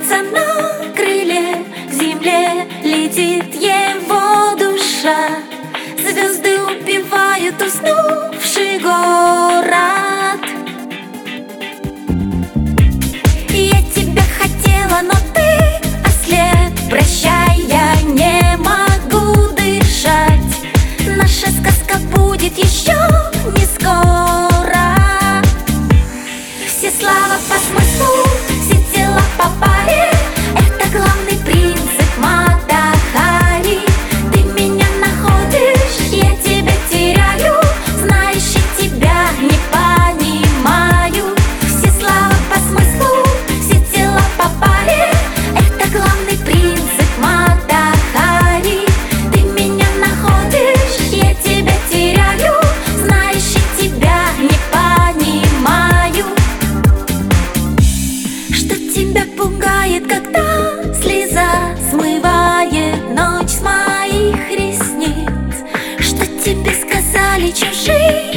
птица на крыле, к земле летит его душа. Звезды убивают уснувший город. Я тебя хотела, но ты ослеп. Прощай, я не могу дышать. Наша сказка будет еще не скоро. Все слова по смыслу, все дела по паре. Это главный принцип Мата Хари. Ты меня находишь, я тебя теряю. Знаешь, я тебя не понимаю. Все слова по смыслу, все дела по паре. Это главный принцип Мата Хари. Ты меня находишь, я тебя теряю. Знаешь, я тебя не понимаю. Что тебя пугает, когда слеза смывает ночь с моих ресниц? Что тебе сказали чужие